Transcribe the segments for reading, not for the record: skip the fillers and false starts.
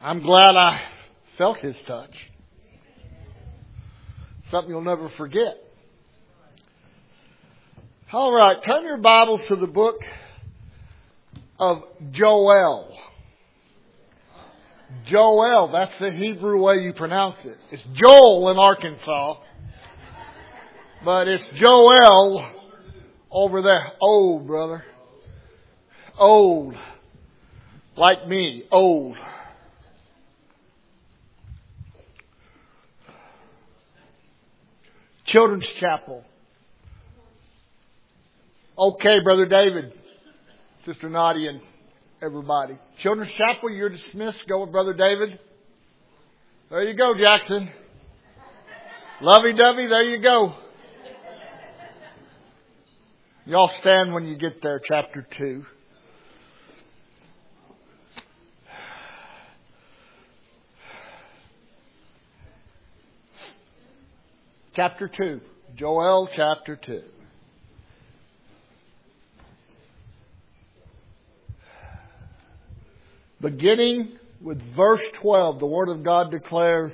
I'm glad I felt His touch. Something you'll never forget. All right, turn your Bibles to the book of Joel. Joel, that's the Hebrew way you pronounce it. It's Joel in Arkansas, but it's Joel over there. Old, brother. Old. Like me, old. Children's Chapel. Okay, Brother David, Sister Nadia, and everybody. Children's Chapel, you're dismissed. Go with Brother David. There you go, Jackson. Lovey-dovey, there you go. Y'all stand when you get there, chapter 2. Chapter 2. Joel chapter 2. Beginning with verse 12, the Word of God declares,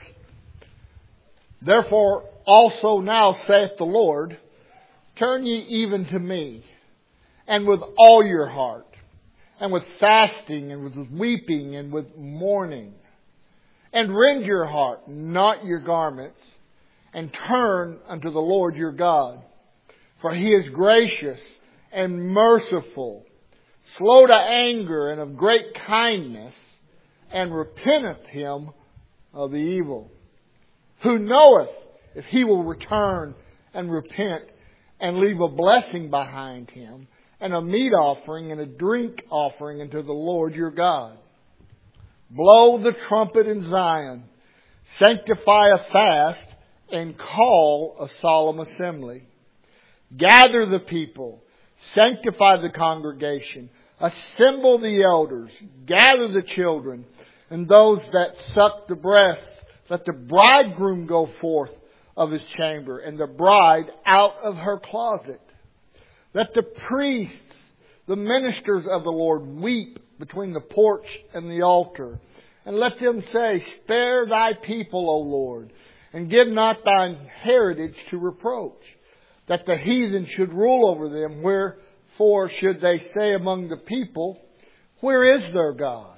"Therefore also now saith the Lord, turn ye even to me, and with all your heart, and with fasting, and with weeping, and with mourning, and rend your heart, not your garments, and turn unto the Lord your God. For He is gracious and merciful, slow to anger, and of great kindness, and repenteth Him of the evil. Who knoweth if He will return and repent, and leave a blessing behind Him, and a meat offering and a drink offering unto the Lord your God. Blow the trumpet in Zion, sanctify a fast, and call a solemn assembly. Gather the people, sanctify the congregation, assemble the elders, gather the children, and those that suck the breast. Let the bridegroom go forth of his chamber, and the bride out of her closet. Let the priests, the ministers of the Lord, weep between the porch and the altar. And let them say, spare thy people, O Lord, and give not thine heritage to reproach, that the heathen should rule over them. Wherefore should they say among the people, where is their God?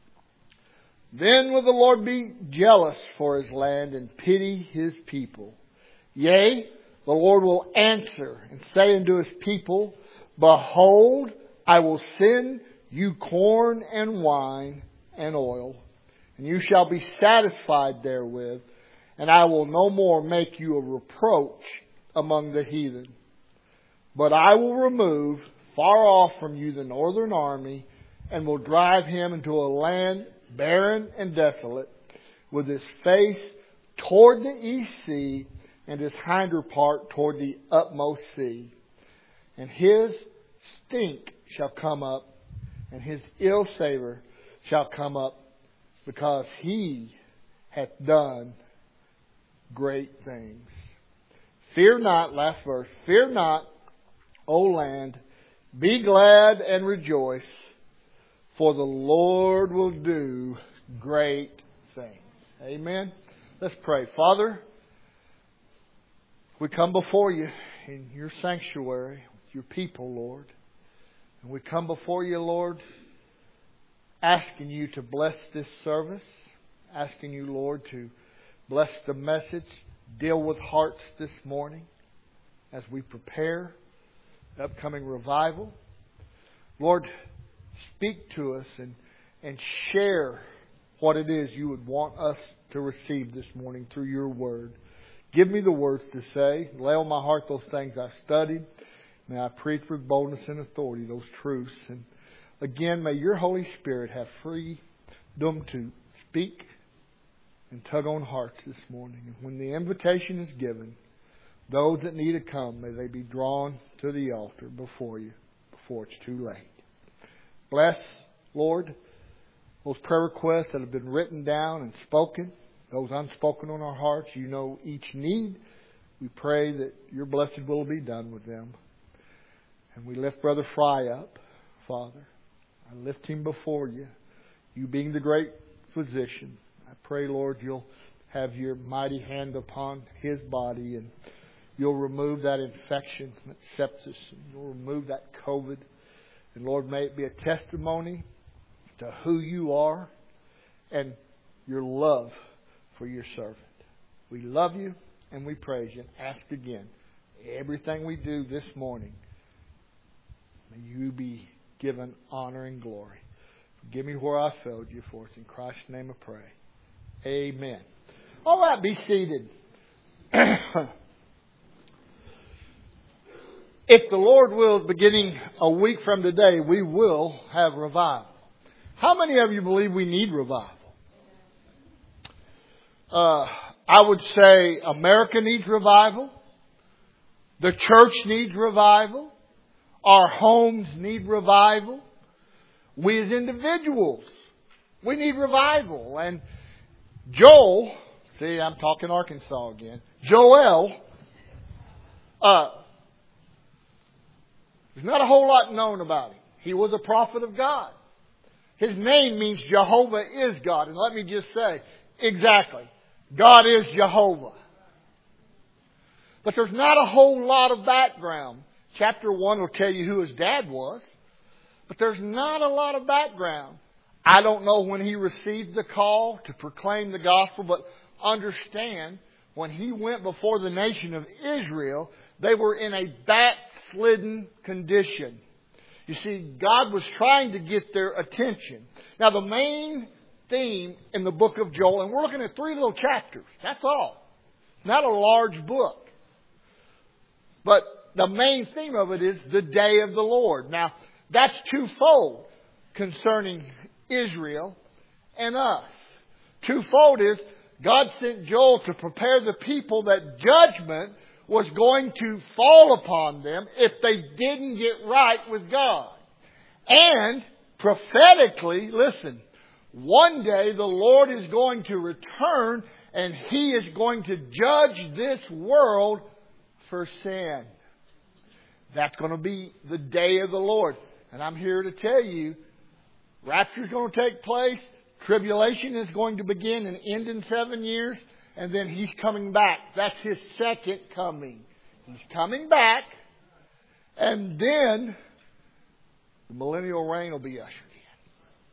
Then will the Lord be jealous for His land and pity His people. Yea, the Lord will answer and say unto His people, behold, I will send you corn and wine and oil, and you shall be satisfied therewith, and I will no more make you a reproach among the heathen. But I will remove far off from you the northern army, and will drive him into a land barren and desolate, with his face toward the east sea, and his hinder part toward the utmost sea. And his stink shall come up, and his ill savour shall come up, because he hath done great things. Fear not," last verse, "fear not, O land, be glad and rejoice, for the Lord will do great things." Amen. Let's pray. Father, we come before You in Your sanctuary, Your people, Lord. And we come before You, Lord, asking You to bless this service, asking You, Lord, to bless the message, deal with hearts this morning as we prepare the upcoming revival. Lord, speak to us and share what it is You would want us to receive this morning through Your Word. Give me the words to say. Lay on my heart those things I studied. May I preach with boldness and authority those truths. And again, may Your Holy Spirit have freedom to speak and tug on hearts this morning. And when the invitation is given, those that need to come, may they be drawn to the altar before You before it's too late. Bless, Lord, those prayer requests that have been written down and spoken, those unspoken on our hearts. You know each need. We pray that Your blessed will be done with them. And we lift Brother Fry up, Father. I lift him before You. You being the great physician. I pray, Lord, you'll have your mighty hand upon his body and you'll remove that infection, that sepsis, and you'll remove that COVID. And Lord, may it be a testimony to who you are and your love for your servant. We love you and we praise you. And ask again, everything we do this morning, may you be given honor and glory. Forgive me where I failed you, for it's in Christ's name I pray. Amen. All right, be seated. If the Lord wills, beginning a week from today, we will have revival. How many of you believe we need revival? I would say America needs revival. The church needs revival. Our homes need revival. We as individuals, we need revival. And Joel, see, I'm talking Arkansas again. Joel, there's not a whole lot known about him. He was a prophet of God. His name means Jehovah is God. And let me just say, exactly, God is Jehovah. But there's not a whole lot of background. Chapter 1 will tell you who his dad was. But there's not a lot of background. I don't know when he received the call to proclaim the gospel, but understand when he went before the nation of Israel, they were in a backslidden condition. You see, God was trying to get their attention. Now, the main theme in the book of Joel, and we're looking at 3 little chapters. That's all. Not a large book. But the main theme of it is the day of the Lord. Now, that's twofold concerning Israel and us. Twofold is God sent Joel to prepare the people that judgment was going to fall upon them if they didn't get right with God. And prophetically, listen, one day the Lord is going to return and He is going to judge this world for sin. That's going to be the day of the Lord. And I'm here to tell you, rapture is going to take place. Tribulation is going to begin and end in 7 years. And then He's coming back. That's His second coming. He's coming back. And then the millennial reign will be ushered in.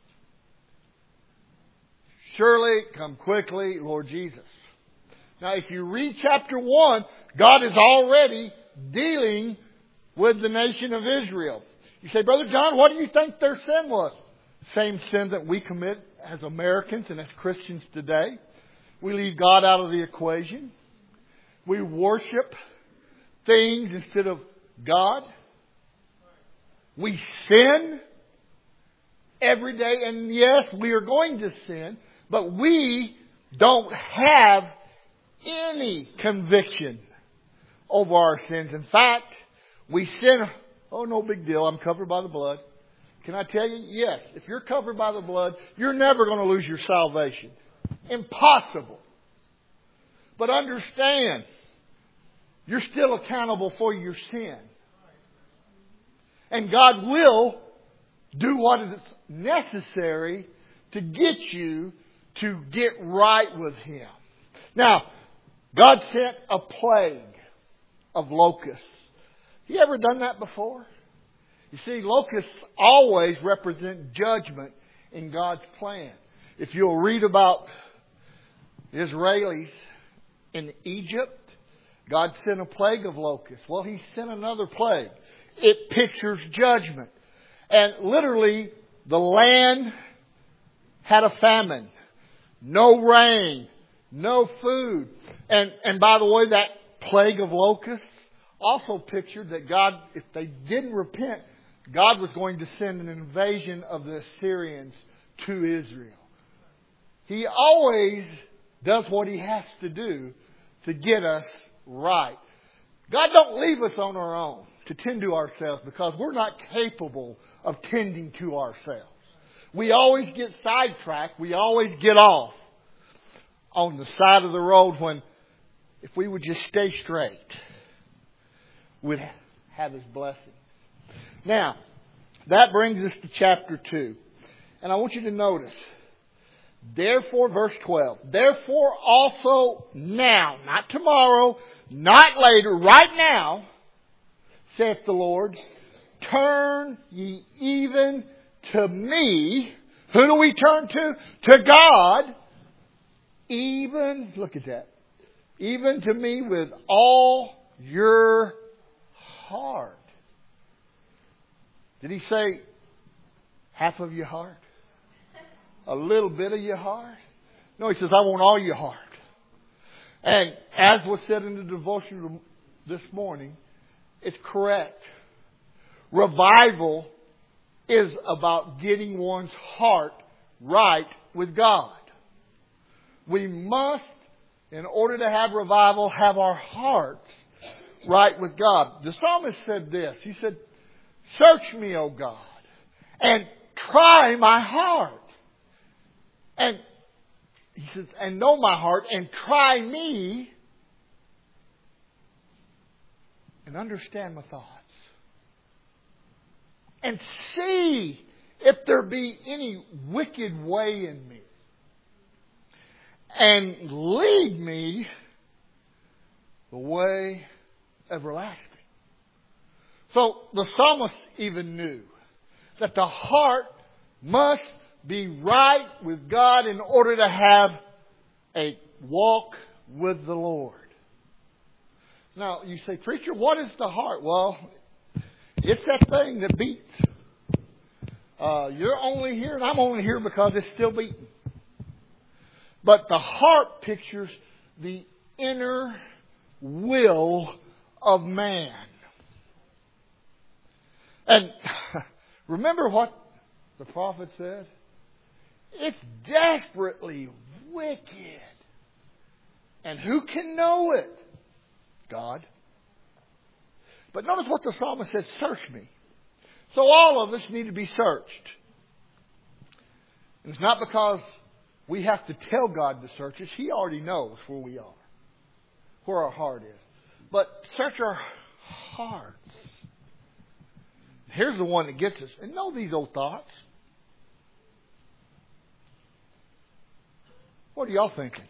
Surely, come quickly, Lord Jesus. Now, if you read chapter 1, God is already dealing with the nation of Israel. You say, Brother John, what do you think their sin was? Same sin that we commit as Americans and as Christians today. We leave God out of the equation. We worship things instead of God. We sin every day. And yes, we are going to sin. But we don't have any conviction over our sins. In fact, we sin. Oh, no big deal. I'm covered by the blood. Can I tell you? Yes. If you're covered by the blood, you're never going to lose your salvation. Impossible. But understand, you're still accountable for your sin. And God will do what is necessary to get you to get right with Him. Now, God sent a plague of locusts. You ever done that before? You see, locusts always represent judgment in God's plan. If you'll read about Israelis in Egypt, God sent a plague of locusts. Well, He sent another plague. It pictures judgment. And literally, the land had a famine. No rain. No food. And by the way, that plague of locusts also pictured that God, if they didn't repent, God was going to send an invasion of the Assyrians to Israel. He always does what He has to do to get us right. God don't leave us on our own to tend to ourselves because we're not capable of tending to ourselves. We always get sidetracked. We always get off on the side of the road when if we would just stay straight, we'd have His blessing. Now, that brings us to chapter 2. And I want you to notice Therefore, verse 12, therefore also now, not tomorrow, not later, right now, saith the Lord, turn ye even to me. Who do we turn to? To God. Even, look at that, even to me with all your heart. Did he say half of your heart? A little bit of your heart? No, he says, I want all your heart. And as was said in the devotion this morning, it's correct. Revival is about getting one's heart right with God. We must, in order to have revival, have our hearts right with God. The psalmist said this. He said, search me, O God, and try my heart. And he says, and know my heart, and try me, and understand my thoughts. And see if there be any wicked way in me. And lead me the way everlasting. So the psalmist even knew that the heart must be right with God in order to have a walk with the Lord. Now, you say, preacher, what is the heart? Well, it's that thing that beats. You're only here and I'm only here because it's still beating. But the heart pictures the inner will of man. And remember what the prophet said? It's desperately wicked. And who can know it? God. But notice what the psalmist says, search me. So all of us need to be searched. And it's not because we have to tell God to search us. He already knows where we are, where our heart is. But search our hearts. Here's the one that gets us. And know these old thoughts. What are y'all thinking?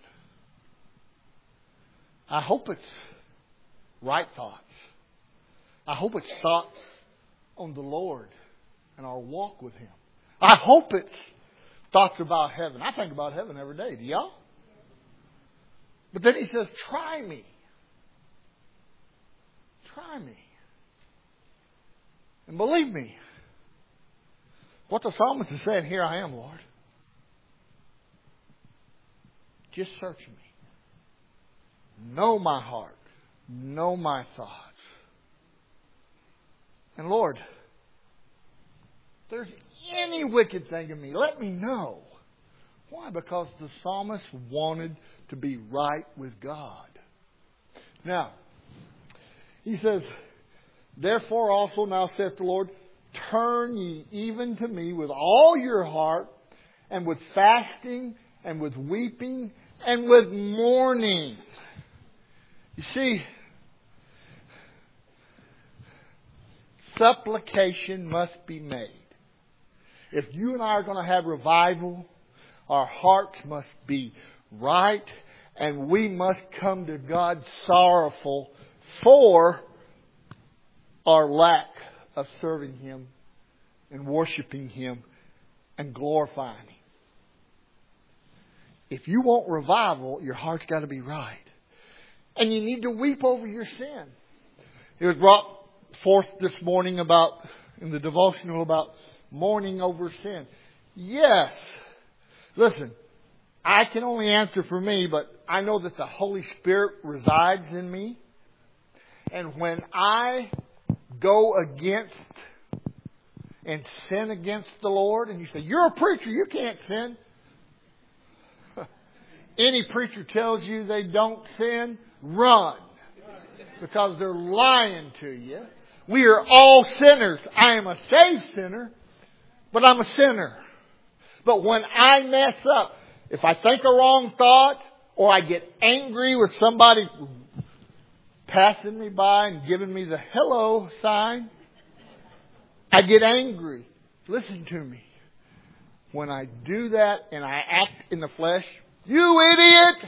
I hope it's right thoughts. I hope it's thoughts on the Lord and our walk with Him. I hope it's thoughts about heaven. I think about heaven every day. Do y'all? But then he says, try me. Try me. And believe me, what the psalmist is saying, here I am, Lord. Just search me. Know my heart. Know my thoughts. And Lord, if there's any wicked thing in me, let me know. Why? Because the psalmist wanted to be right with God. Now, he says, therefore also now saith the Lord, turn ye even to me with all your heart, and with fasting, and with weeping, and with mourning. You see, supplication must be made. If you and I are going to have revival, our hearts must be right, and we must come to God sorrowful for our lack of serving Him and worshiping Him and glorifying Him. If you want revival, your heart's got to be right. And you need to weep over your sin. It was brought forth this morning in the devotional about mourning over sin. Yes. Listen, I can only answer for me, but I know that the Holy Spirit resides in me. And when I go against and sin against the Lord, and you say, you're a preacher, you can't sin. Any preacher tells you they don't sin, run. Because they're lying to you. We are all sinners. I am a saved sinner, but I'm a sinner. But when I mess up, if I think a wrong thought, or I get angry with somebody passing me by and giving me the hello sign, I get angry. Listen to me. when I do that and I act in the flesh, you idiot!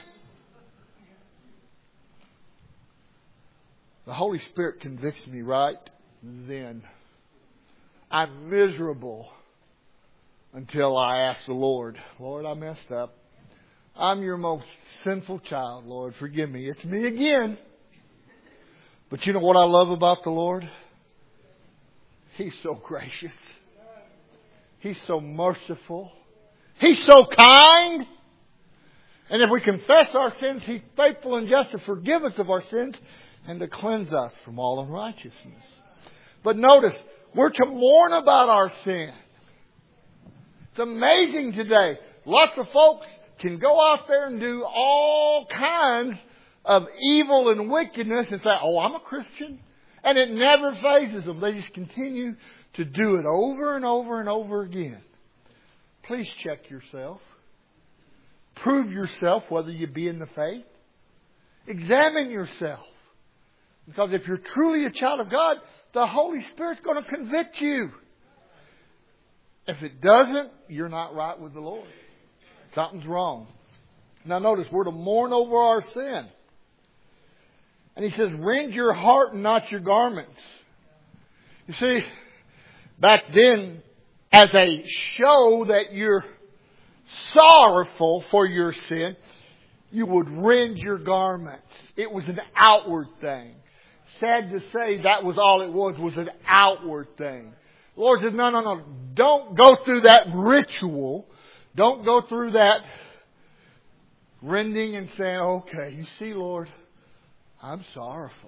The Holy Spirit convicts me right then. I'm miserable until I ask the Lord, Lord, I messed up. I'm your most sinful child, Lord. Forgive me. It's me again. But you know what I love about the Lord? He's so gracious. He's so merciful. He's so kind. And if we confess our sins, He's faithful and just to forgive us of our sins and to cleanse us from all unrighteousness. But notice, we're to mourn about our sin. It's amazing today. Lots of folks can go out there and do all kinds of evil and wickedness and say, oh, I'm a Christian. And it never phases them. They just continue to do it over and over and over again. Please check yourself. Prove yourself whether you be in the faith. Examine yourself. Because if you're truly a child of God, the Holy Spirit's going to convict you. If it doesn't, you're not right with the Lord. Something's wrong. Now notice, we're to mourn over our sin. And He says, rend your heart and not your garments. You see, back then, as a show that you're sorrowful for your sin, you would rend your garments. It was an outward thing. Sad to say, that was all it was an outward thing. The Lord says, no. Don't go through that ritual. Don't go through that rending and saying, okay, you see, Lord, I'm sorrowful.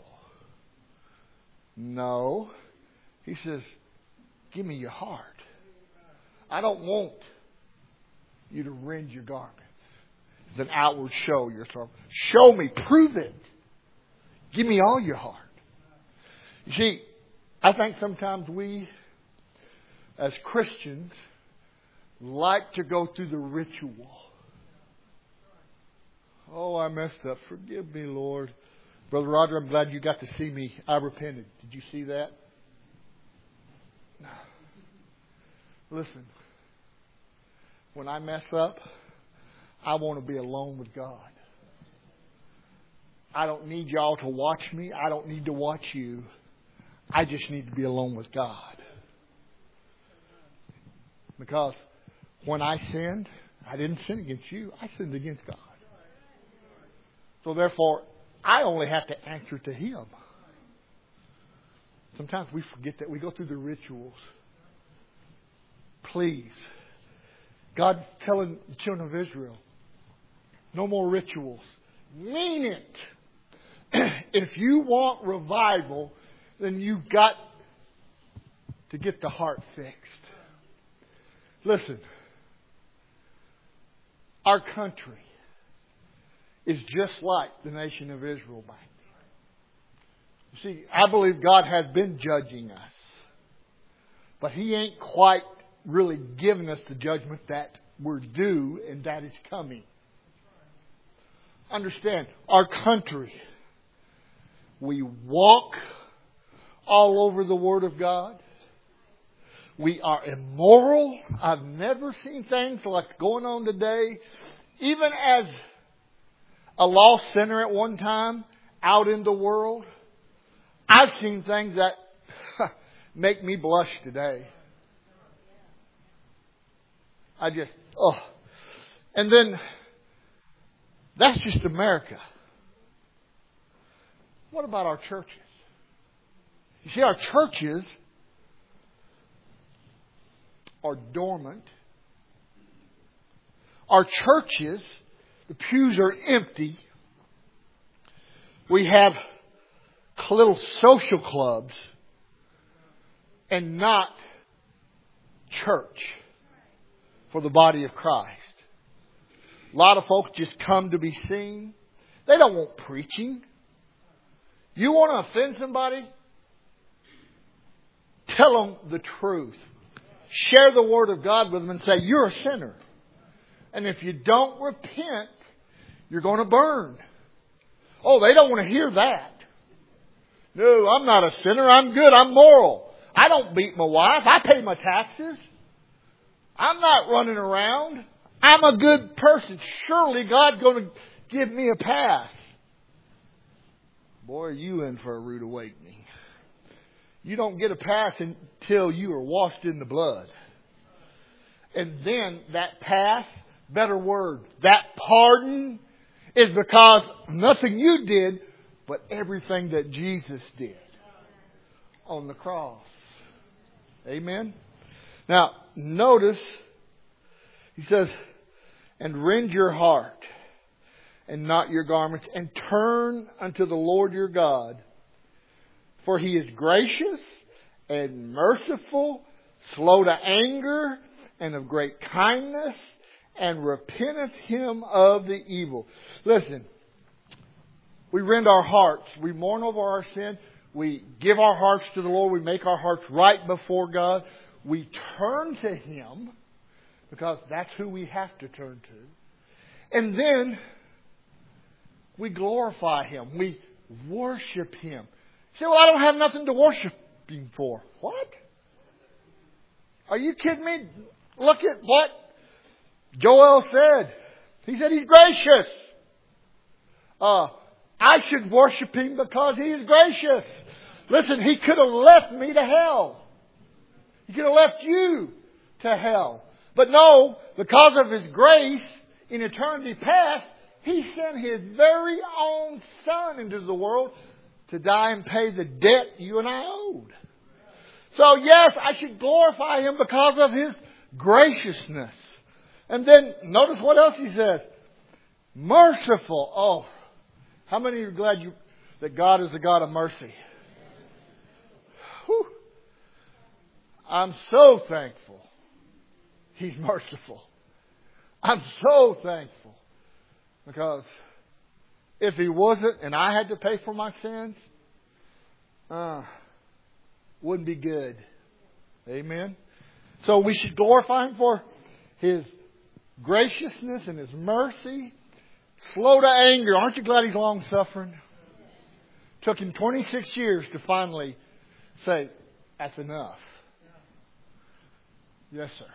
No. He says, give me your heart. I don't want you to rend your garments. It's an outward show. You're sorrowful. Show me. Prove it. Give me all your heart. You see, I think sometimes we, as Christians, like to go through the ritual. Oh, I messed up. Forgive me, Lord. Brother Roger, I'm glad you got to see me. I repented. Did you see that? No. Listen. When I mess up, I want to be alone with God. I don't need y'all to watch me. I don't need to watch you. I just need to be alone with God. Because when I sinned, I didn't sin against you. I sinned against God. So therefore, I only have to answer to Him. Sometimes we forget that. We go through the rituals. Please. God's telling the children of Israel, no more rituals. Mean it. If you want revival, then you've got to get the heart fixed. Listen. Our country is just like the nation of Israel back then. You see, I believe God has been judging us. But He ain't quite really given us the judgment that we're due and that is coming. Understand, our country, we walk all over the Word of God. We are immoral. I've never seen things like going on today. Even as a lost sinner at one time out in the world, I've seen things that make me blush today. And then, that's just America. What about our churches? You see, our churches are dormant. Our churches, the pews are empty. We have little social clubs and not church for the body of Christ. A lot of folks just come to be seen. They don't want preaching. You want to offend somebody? Tell them the truth. Share the Word of God with them and say, you're a sinner. And if you don't repent, you're going to burn. Oh, they don't want to hear that. No, I'm not a sinner. I'm good. I'm moral. I don't beat my wife. I pay my taxes. I'm not running around. I'm a good person. Surely God's going to give me a pass. Boy, are you in for a rude awakening. You don't get a pass until you are washed in the blood. And then that pass, better word, that pardon is because nothing you did, but everything that Jesus did on the cross. Amen? Now, notice, he says, and rend your heart and not your garments, and turn unto the Lord your God. For He is gracious and merciful, slow to anger, and of great kindness, and repenteth Him of the evil. Listen, we rend our hearts. We mourn over our sin. We give our hearts to the Lord. We make our hearts right before God. We turn to Him, because that's who we have to turn to. And then we glorify Him. We worship Him. You say, well, I don't have nothing to worship Him for. What? Are you kidding me? Look at what Joel said. He said He's gracious. I should worship Him because He is gracious. Listen, He could have left me to hell. He could have left you to hell. But no, because of His grace in eternity past, He sent His very own Son into the world to die and pay the debt you and I owed. So yes, I should glorify Him because of His graciousness. And then notice what else He says. Merciful. Oh, how many are glad that God is a God of mercy? Whew. I'm so thankful He's merciful. I'm so thankful. Because if He wasn't and I had to pay for my sins, wouldn't be good. Amen. So we should glorify Him for His graciousness and His mercy. Slow to anger. Aren't you glad He's long suffering? Took Him 26 years to finally say, that's enough. Yes, sir.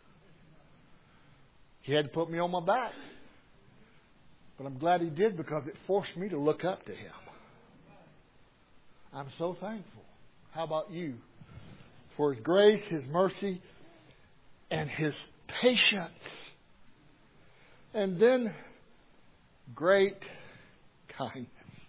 He had to put me on my back. But I'm glad He did, because it forced me to look up to Him. I'm so thankful. How about you? For His grace, His mercy, and His patience. And then great kindness.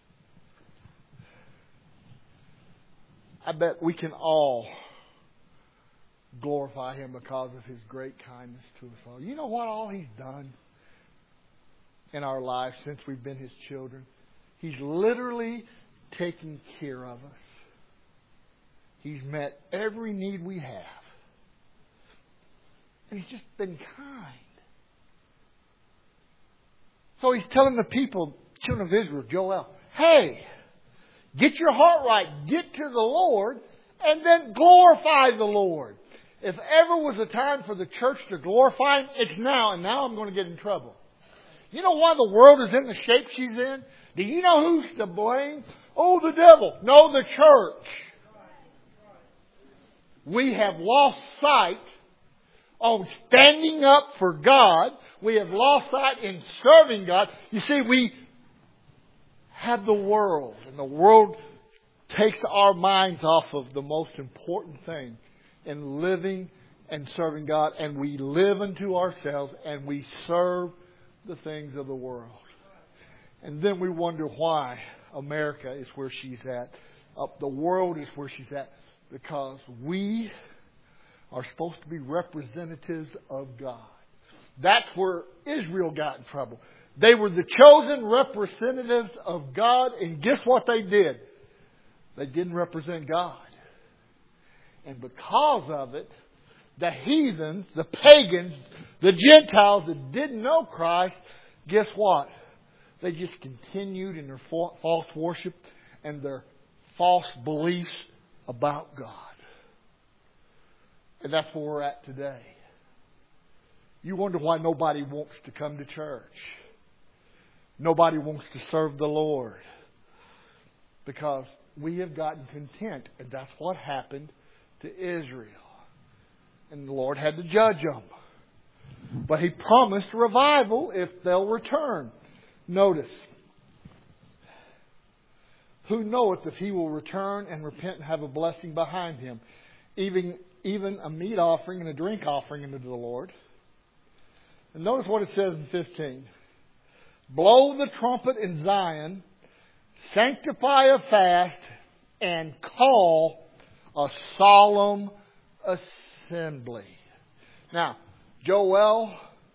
I bet we can all glorify Him because of His great kindness to us all. You know what all He's done in our lives since we've been His children? He's literally taken care of us. He's met every need we have. And He's just been kind. So He's telling the people, children of Israel, Joel, hey, get your heart right. Get to the Lord and then glorify the Lord. If ever was a time for the church to glorify Him, it's now. And now I'm going to get in trouble. You know why the world is in the shape she's in? Do you know who's to blame? Oh, the devil. No, the church. We have lost sight on standing up for God. We have lost sight in serving God. You see, we have the world, and the world takes our minds off of the most important thing in living and serving God, and we live unto ourselves and we serve the things of the world. And then we wonder why America is where she's at. The world is where she's at. Because we are supposed to be representatives of God. That's where Israel got in trouble. They were the chosen representatives of God, and guess what they did? They didn't represent God. And because of it, the heathens, the pagans, the Gentiles that didn't know Christ, guess what? They just continued in their false worship and their false beliefs about God. And that's where we're at today. You wonder why nobody wants to come to church. Nobody wants to serve the Lord. Because we have gotten content. And that's what happened to Israel. And the Lord had to judge them. But He promised revival if they'll return. Notice, who knoweth if he will return and repent and have a blessing behind him? Even a meat offering and a drink offering unto the Lord. And notice what it says in 15. Blow the trumpet in Zion, sanctify a fast, and call a solemn assembly. Now, Joel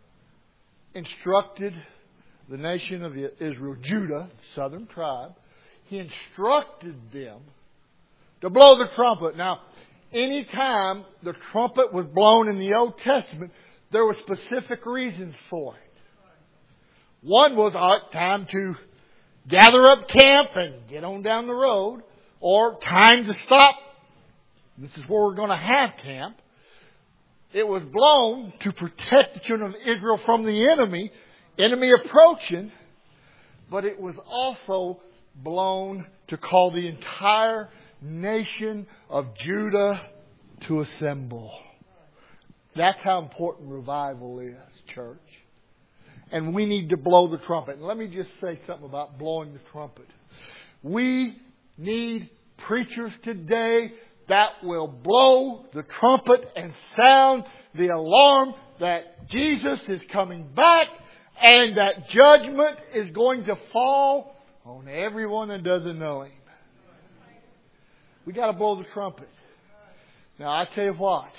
instructed the nation of Israel, Judah, southern tribe. He instructed them to blow the trumpet. Now, anytime the trumpet was blown in the Old Testament, there were specific reasons for it. One was time to gather up camp and get on down the road, or time to stop. This is where we're going to have camp. It was blown to protect the children of Israel from the enemy approaching, but it was also blown to call the entire nation of Judah to assemble. That's how important revival is, church. And we need to blow the trumpet. And let me just say something about blowing the trumpet. We need preachers today that will blow the trumpet and sound the alarm that Jesus is coming back and that judgment is going to fall on everyone that doesn't know Him. We got to blow the trumpet. Now, I tell you what.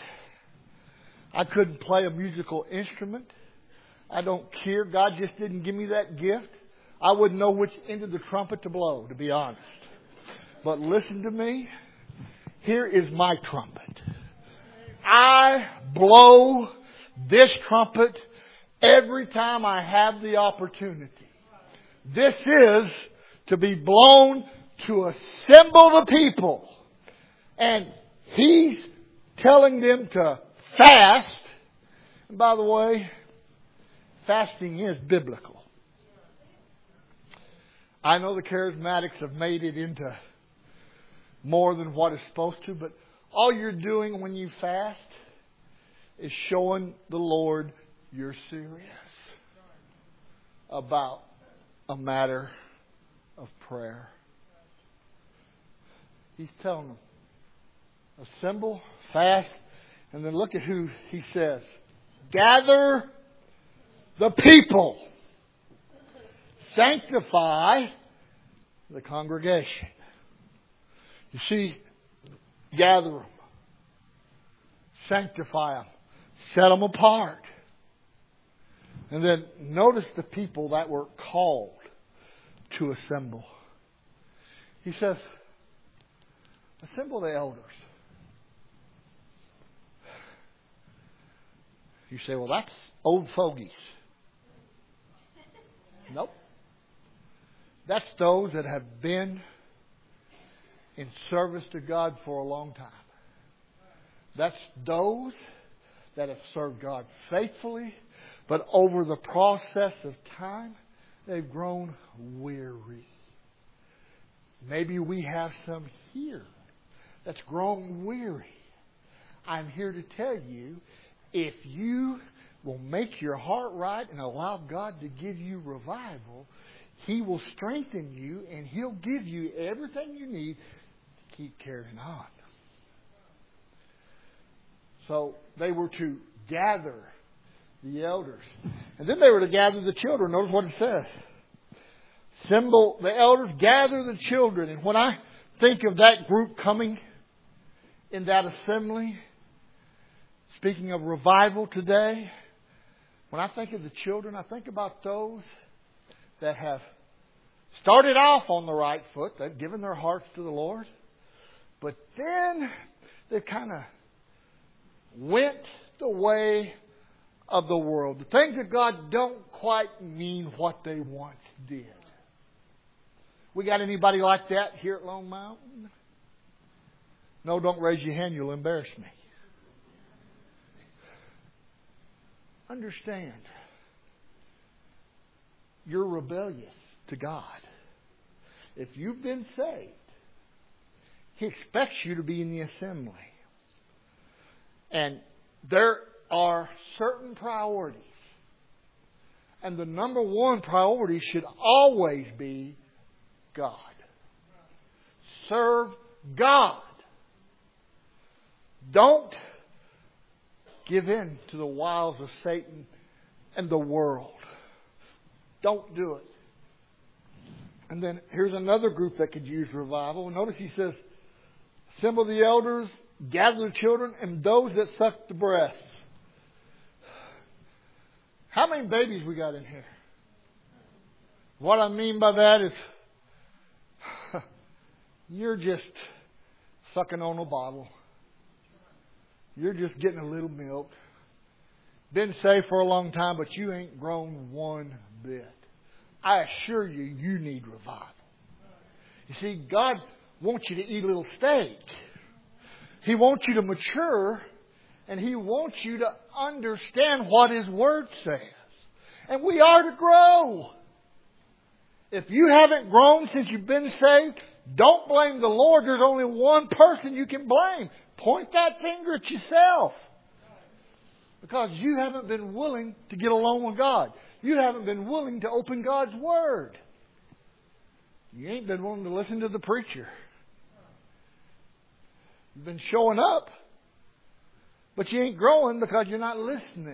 I couldn't play a musical instrument. I don't care. God just didn't give me that gift. I wouldn't know which end of the trumpet to blow, to be honest. But listen to me. Here is my trumpet. I blow this trumpet every time I have the opportunity. This is to be blown to assemble the people. And He's telling them to fast. And by the way, fasting is biblical. I know the charismatics have made it into more than what it's supposed to, but all you're doing when you fast is showing the Lord you're serious about a matter of prayer. He's telling them, assemble, fast, and then look at who He says. Gather the people. Sanctify the congregation. You see, gather them. Sanctify them. Set them apart. And then notice the people that were called to assemble. He says, assemble the elders. You say, well, that's old fogies. Nope. That's those that have been in service to God for a long time. That's those that have served God faithfully, but over the process of time, they've grown weary. Maybe we have some here that's grown weary. I'm here to tell you, if you will make your heart right and allow God to give you revival, He will strengthen you and He'll give you everything you need to keep carrying on. So they were to gather the elders. And then they were to gather the children. Notice what it says. Assemble the elders, gather the children. And when I think of that group coming in that assembly, speaking of revival today, when I think of the children, I think about those that have started off on the right foot. They've given their hearts to the Lord. But then they kind of went the way of the world. The things of God don't quite mean what they once did. We got anybody like that here at Lone Mountain? No, don't raise your hand. You'll embarrass me. Understand, you're rebellious to God. If you've been saved, He expects you to be in the assembly. And there are certain priorities. And the number one priority should always be God. Serve God. Don't give in to the wiles of Satan and the world. Don't do it. And then here's another group that could use revival. Notice he says, assemble the elders, gather the children, and those that suck the breasts. How many babies we got in here? What I mean by that is you're just sucking on a bottle. You're just getting a little milk. Been saved for a long time, but you ain't grown one bit. I assure you, you need revival. You see, God wants you to eat a little steak. He wants you to mature, and He wants you to understand what His Word says. And we are to grow. If you haven't grown since you've been saved, don't blame the Lord. There's only one person you can blame. Point that finger at yourself. Because you haven't been willing to get along with God. You haven't been willing to open God's Word. You ain't been willing to listen to the preacher. You've been showing up, but you ain't growing because you're not listening.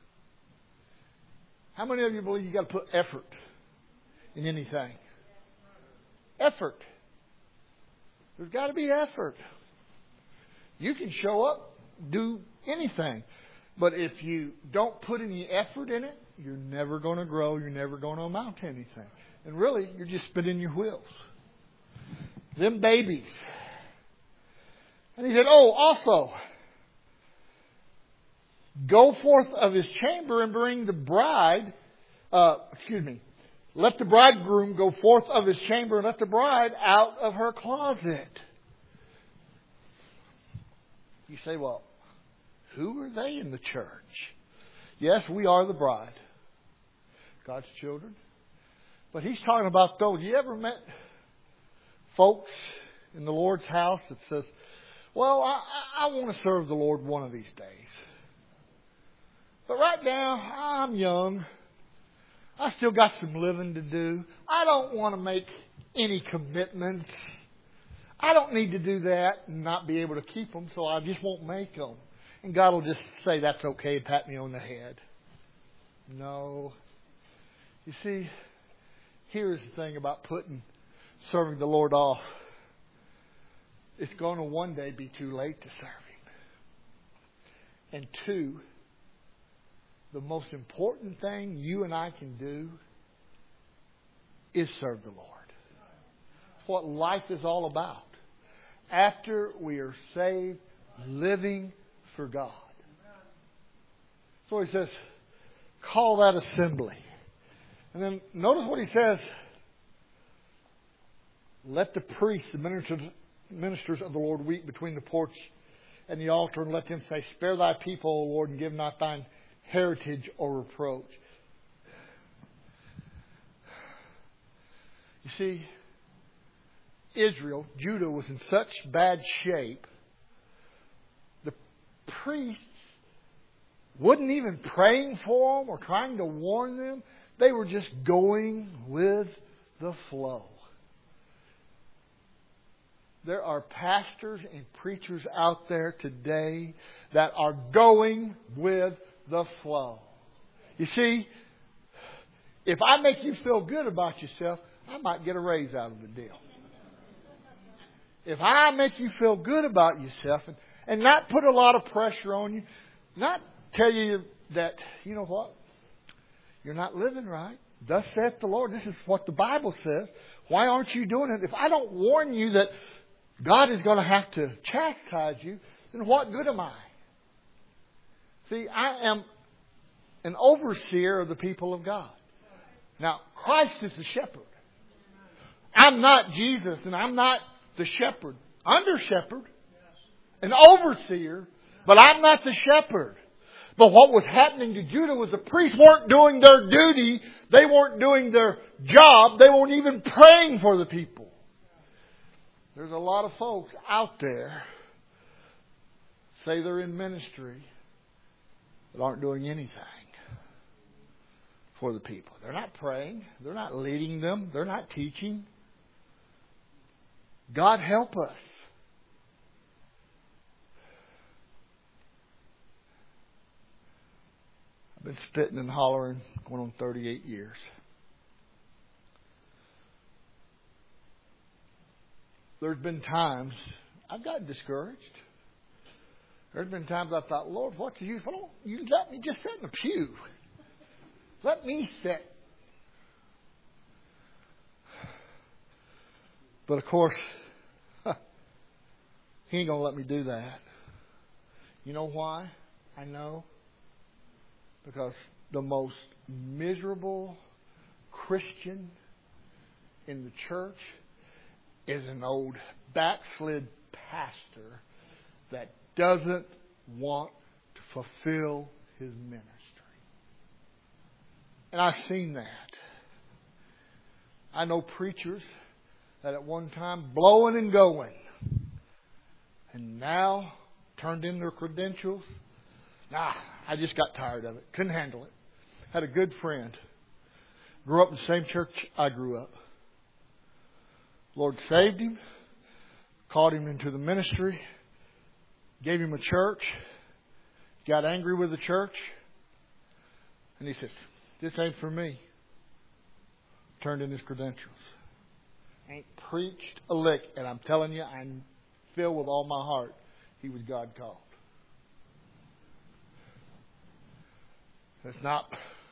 How many of you believe you got to put effort in anything? Effort. There's got to be effort. You can show up, do anything. But if you don't put any effort in it, you're never going to grow. You're never going to amount to anything. And really, you're just spinning your wheels. Them babies. And he said, also, go forth of his chamber and bring the bride, let the bridegroom go forth of his chamber and let the bride out of her closet. You say, well, who are they in the church? Yes, we are the bride. God's children. But he's talking about those. You ever met folks in the Lord's house that says, well, I want to serve the Lord one of these days. But right now, I'm young. I still got some living to do. I don't want to make any commitments. I don't need to do that and not be able to keep them, so I just won't make them. And God will just say, that's okay, and pat me on the head. No. You see, here's the thing about serving the Lord off. It's going to one day be too late to serve Him. And two, the most important thing you and I can do is serve the Lord. It's what life is all about. After we are saved, living for God. So he says, call that assembly. And then notice what he says. Let the priests, the ministers of the Lord, weep between the porch and the altar, and let them say, spare thy people, O Lord, and give not thine heritage or reproach. You see, Israel, Judah, was in such bad shape, the priests wasn't even praying for them or trying to warn them. They were just going with the flow. There are pastors and preachers out there today that are going with the flow. You see, if I make you feel good about yourself, I might get a raise out of the deal. If I make you feel good about yourself and not put a lot of pressure on you, not tell you that, you know what, you're not living right. Thus saith the Lord. This is what the Bible says. Why aren't you doing it? If I don't warn you that God is going to have to chastise you, then what good am I? See, I am an overseer of the people of God. Now, Christ is the shepherd. I'm not Jesus, and I'm not the shepherd. Under shepherd, an overseer, but I'm not the shepherd. But what was happening to Judah was the priests weren't doing their duty. They weren't doing their job. They weren't even praying for the people. There's a lot of folks out there say they're in ministry, that aren't doing anything for the people. They're not praying. They're not leading them. They're not teaching. God help us. I've been spitting and hollering going on 38 years. There's been times I've gotten discouraged. There's been times I thought, Lord, what's the use? Why don't you let me just sit in the pew? Let me sit. But of course, He ain't going to let me do that. You know why? I know. Because the most miserable Christian in the church is an old backslid pastor that doesn't want to fulfill his ministry. And I've seen that. I know preachers that at one time blowing and going, and now turned in their credentials. I just got tired of it. Couldn't handle it. Had a good friend. Grew up in the same church I grew up. Lord saved him. Called him into the ministry. Gave him a church. Got angry with the church. And he said, this ain't for me. Turned in his credentials. Ain't preached a lick. And I'm telling you, I'm filled with all my heart. He was God called. It's not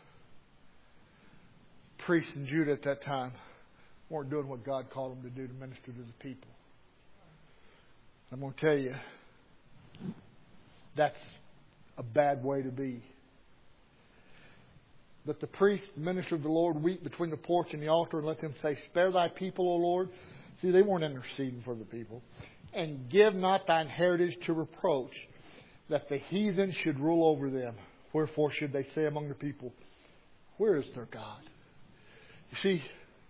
priests in Judah at that time weren't doing what God called them to do to minister to the people. I'm going to tell you, that's a bad way to be. Let the priest, minister of the Lord, weep between the porch and the altar and let them say, spare thy people, O Lord. See, they weren't interceding for the people. And give not thine heritage to reproach, that the heathen should rule over them. Wherefore should they say among the people, where is their God? You see,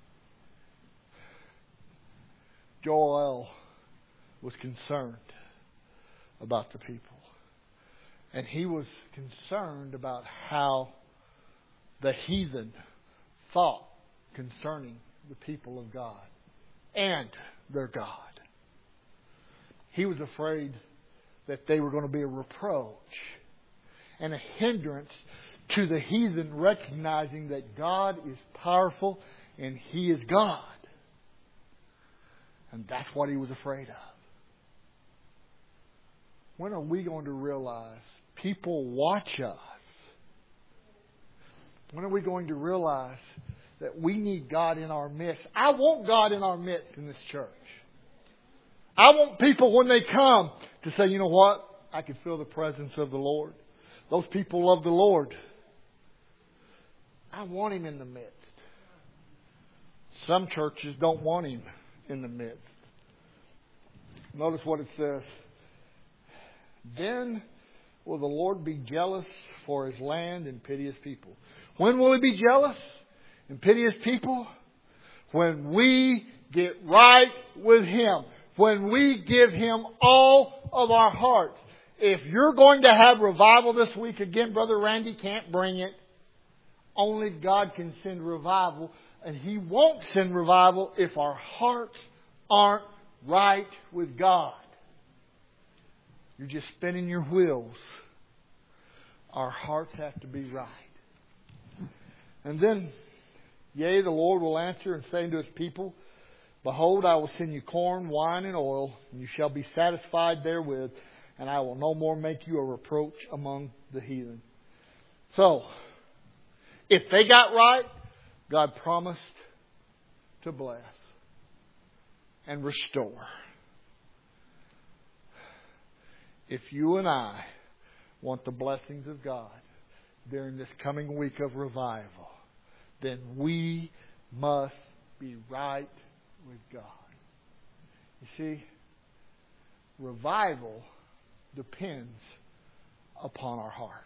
Joel was concerned about the people. And he was concerned about how the heathen thought concerning the people of God and their God. He was afraid that they were going to be a reproach and a hindrance to the heathen recognizing that God is powerful and He is God. And that's what he was afraid of. When are we going to realize people watch us? When are we going to realize that we need God in our midst? I want God in our midst in this church. I want people when they come to say, you know what? I can feel the presence of the Lord. Those people love the Lord. I want Him in the midst. Some churches don't want Him in the midst. Notice what it says. Then will the Lord be jealous for His land and pity His people. When will He be jealous and pity His people? When we get right with Him. When we give Him all of our hearts. If you're going to have revival this week, again, Brother Randy can't bring it. Only God can send revival. And He won't send revival if our hearts aren't right with God. You're just spinning your wheels. Our hearts have to be right. And then, yea, the Lord will answer and say unto His people, behold, I will send you corn, wine, and oil, and you shall be satisfied therewith, and I will no more make you a reproach among the heathen. So, if they got right, God promised to bless and restore. If you and I want the blessings of God during this coming week of revival, then we must be right with God. You see, revival depends upon our hearts.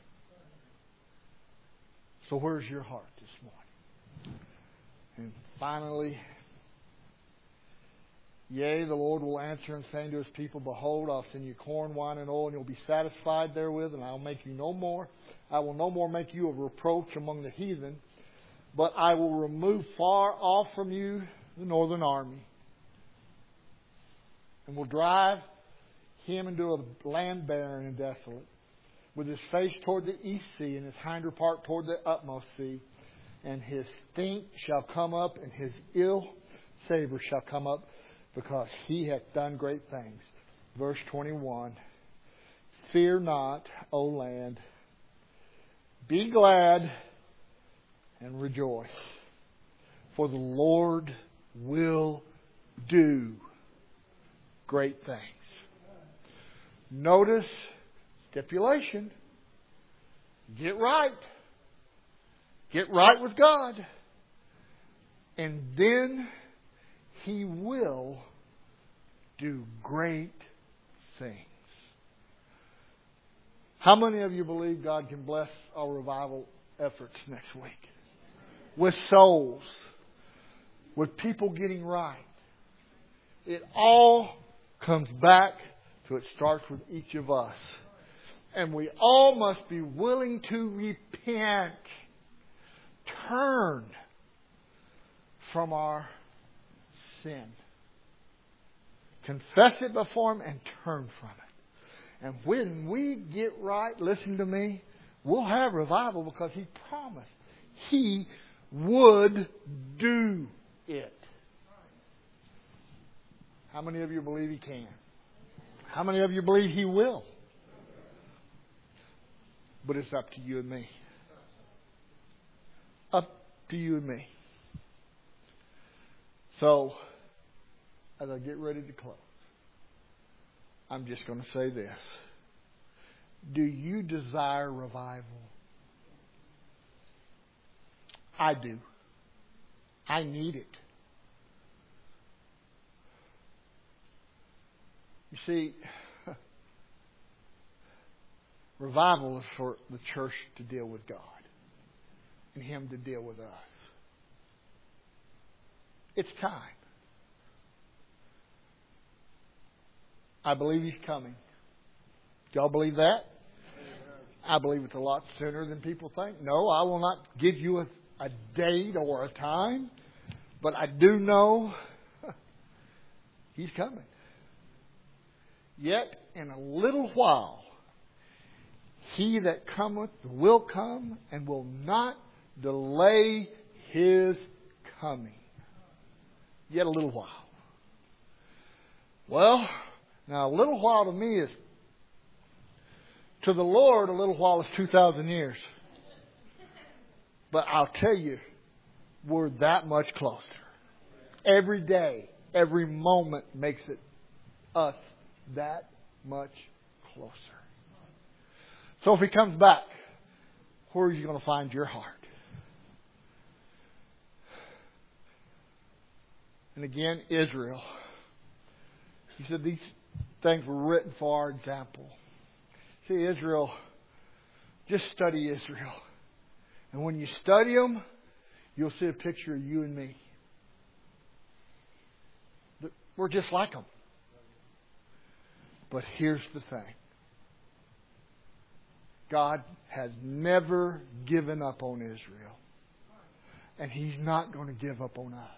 So where's your heart this morning? And finally, Yea, the Lord will answer and say unto His people, Behold, I'll send you corn, wine, and oil, and you'll be satisfied therewith, and I'll make you no more. I will no more make you a reproach among the heathen, but I will remove far off from you the northern army, and will drive him into a land barren and desolate, with his face toward the east sea, and his hinder part toward the utmost sea. And his stink shall come up, and his ill savor shall come up, because he hath done great things. Verse 21. Fear not, O land. Be glad and rejoice. For the Lord will do great things. Notice stipulation. Get right. Get right with God. And then He will do great things. How many of you believe God can bless our revival efforts next week? With souls. With people getting right. It all comes back to it starts with each of us. And we all must be willing to repent. Turn from our sin. Confess it before Him and turn from it. And when we get right, listen to me, we'll have revival because He promised He would do it. How many of you believe He can? How many of you believe He will? But it's up to you and me. Up to you and me. So, as I get ready to close, I'm just going to say this. Do you desire revival? I do. I need it. You see, revival is for the church to deal with God and Him to deal with us. It's time. I believe He's coming. Do y'all believe that? I believe it's a lot sooner than people think. No, I will not give you a date or a time, but I do know He's coming. Yet in a little while, He that cometh will come and will not delay His coming. Yet a little while. Well, now a little while to me is, to the Lord, a little while is 2,000 years. But I'll tell you, we're that much closer. Every day, every moment makes it us that much closer. So if He comes back, where are you going to find your heart? And again, Israel. He said these things were written for our example. See, Israel, just study Israel. And when you study them, you'll see a picture of you and me. We're just like them. But here's the thing. God has never given up on Israel. And He's not going to give up on us.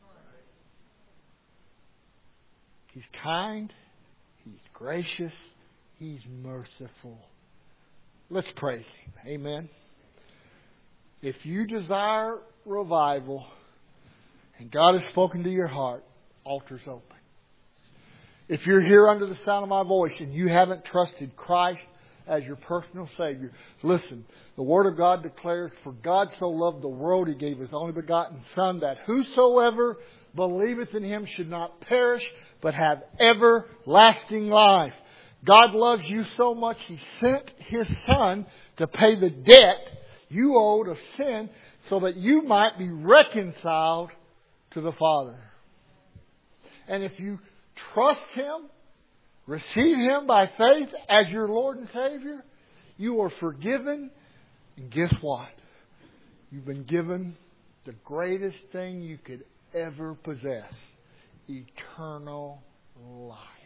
He's kind. He's gracious. He's merciful. Let's praise Him. Amen. If you desire revival and God has spoken to your heart, altar's open. If you're here under the sound of my voice and you haven't trusted Christ as your personal Savior, listen, the Word of God declares, For God so loved the world, He gave His only begotten Son, that whosoever believeth in Him should not perish, but have everlasting life. God loves you so much, He sent His Son to pay the debt you owed of sin so that you might be reconciled to the Father. And if you trust Him, receive Him by faith as your Lord and Savior, you are forgiven. And guess what? You've been given the greatest thing you could ever possess. eternal life.